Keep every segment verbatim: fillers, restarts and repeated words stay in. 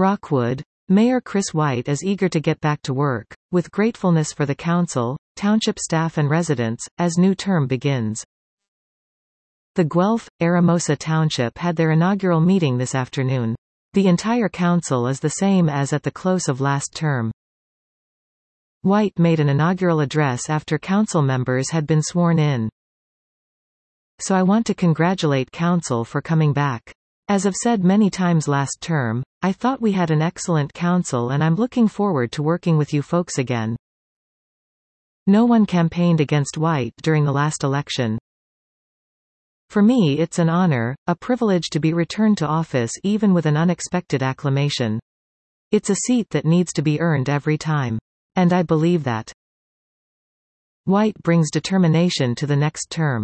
Rockwood. Mayor Chris White is eager to get back to work, with gratefulness for the council, township staff and residents, as new term begins. The Guelph, Aramosa Township had their inaugural meeting this afternoon. The entire council is the same as at the close of last term. White made an inaugural address after council members had been sworn in. So I want to congratulate council for coming back. As I've said many times last term, I thought we had an excellent council and I'm looking forward to working with you folks again. No one campaigned against White during the last election. For me it's an honor, a privilege to be returned to office even with an unexpected acclamation. It's a seat that needs to be earned every time. And I believe that White brings determination to the next term.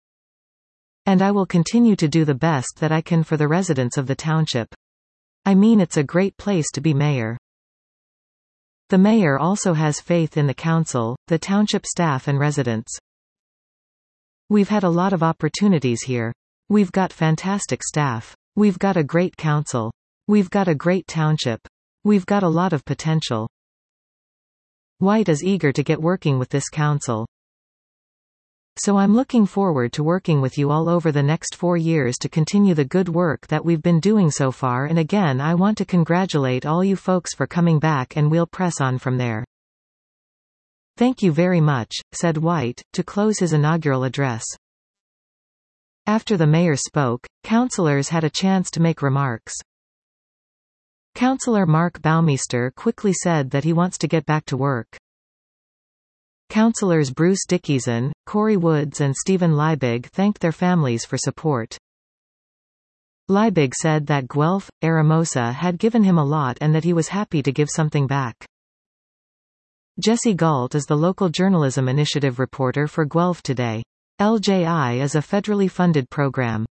And I will continue to do the best that I can for the residents of the township. I mean, it's a great place to be mayor. The mayor also has faith in the council, the township staff and residents. We've had a lot of opportunities here. We've got fantastic staff. We've got a great council. We've got a great township. We've got a lot of potential. White is eager to get working with this council. So I'm looking forward to working with you all over the next four years to continue the good work that we've been doing so far, and again I want to congratulate all you folks for coming back and we'll press on from there. Thank you very much, said White, to close his inaugural address. After the mayor spoke, councillors had a chance to make remarks. Councillor Mark Baumeister quickly said that he wants to get back to work. Councillors Bruce Dickinson, Corey Woods and Stephen Liebig thanked their families for support. Liebig said that Guelph, Aramosa had given him a lot and that he was happy to give something back. Jesse Galt is the local journalism initiative reporter for Guelph Today. L J I is a federally funded program.